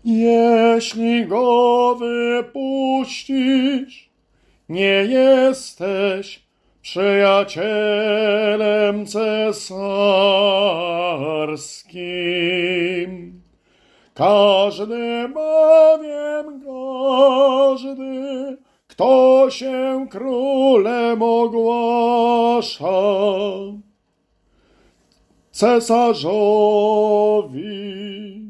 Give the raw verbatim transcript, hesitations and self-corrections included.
Jeśli go wypuścisz, nie jesteś przyjacielem cesarskim. Każdy bowiem, każdy, kto się królem ogłasza, cesarzowi